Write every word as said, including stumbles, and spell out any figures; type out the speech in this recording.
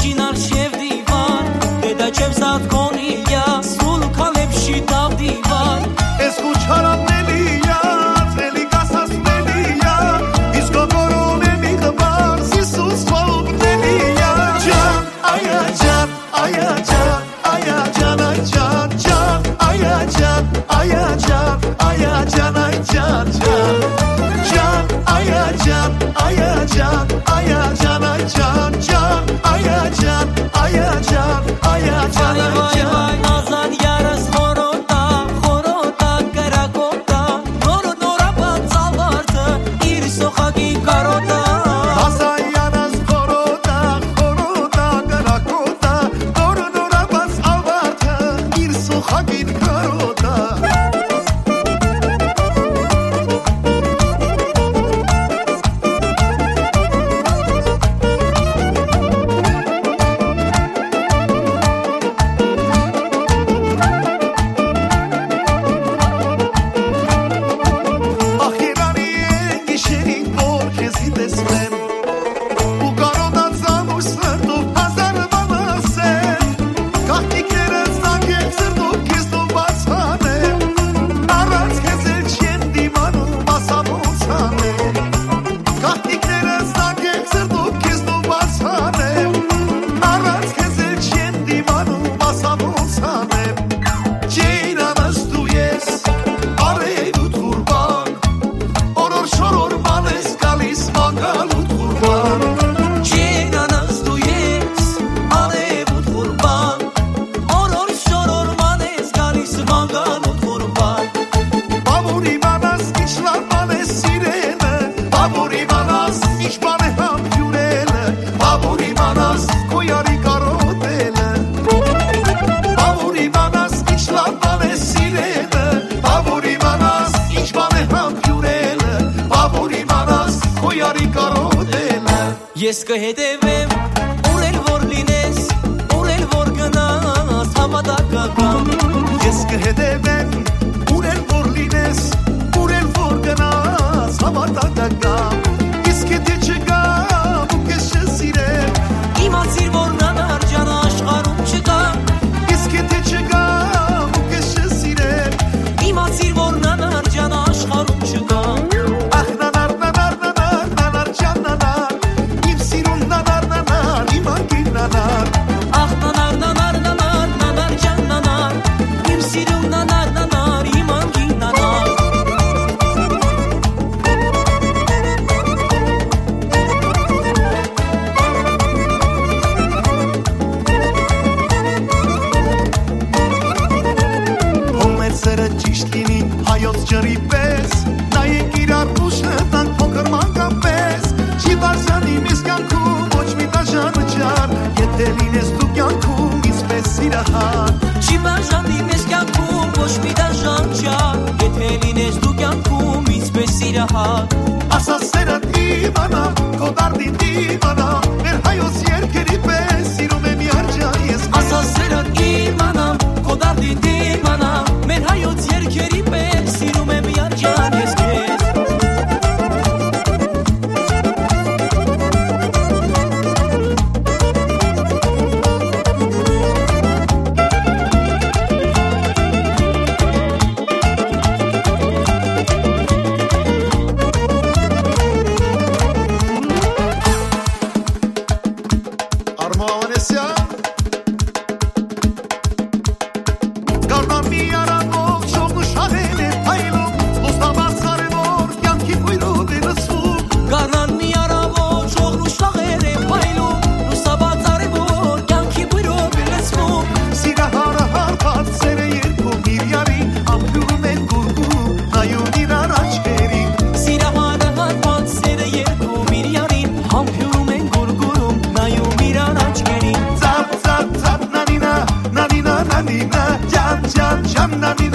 Ջին արշև դիվան Դեդա չեմ զատ կոնիլյա Սուլ կալեպշի տավ դիվան Ես կուչարաննելիա Ձելի կասասնելիա Իսկ ոգորոն է մի խմար Սիսուս խողնելիա Ջան, այա ջան, այա ջան Այա ջան, այ ջան, ջան Այա ջան, այա ջան Այա ջան, այ ջան, ջան Ջան, այա ջան, այա ջան Այա ջան, այ ջան, ջան Այա ջան, այա ջան Այա ջան, այ ջան Նազան յարս խորոտա Խորոտա կրակոտա Նորը նորաբան ծավարտը Իր սոխագի կարոտա Հասայանս խորոտա Խորոտա կրակոտա Նորը նորաբան ծավարտը Իր սոխագին կարոտա Ես կհետևեմ, ուր էլ որ լինես, ուր էլ որ գնաս, համատակական Ես կհետևեմ, ուր էլ որ լինես, ուր էլ որ գնաս, համատակական Իսկ եթե չգամ ու կես չսիրեմ Իմացիր որ նանար ջան աշխարհում չկա Իսկ եթե չգամ ու կես չսիրեմ Իմացիր որ նանար ջան աշխարհում չկա Ախ նանար, նանար, նանար, նանար ջան նանար Իմ սիրուն նանար, նանար, իմ անգին նանար Ախ նանար, նանար, նանար, նանար ջան նանար Իմ սիրուն նանար, նանար, իմ անգին նանար Հոմեր սերը ճիշտ լինի հայոց ջրի պես Նայեք իրար ուշը տանք փոքր մանկապես Չի բարձանի միս կյանքում ոչ մի բաժանը ջան Եթե լինես դու կյանքում իսպես սիրահար Չի բաժանի մեզ կյանքում ոչ մի դաժան ջան Եթե լինես դու կյանքում ինչպես սիրահար Ասա սերդ իմանա, քո դարդին իմանա Մեր հայոց երկերի պես սիրում եմ երջան ես Ասա սերդ իմանամ, քո դարդին իմանամ Մեր հայոց երկերի պես սիրում եմ երջան ես քեզ Jan, Jan, Jan,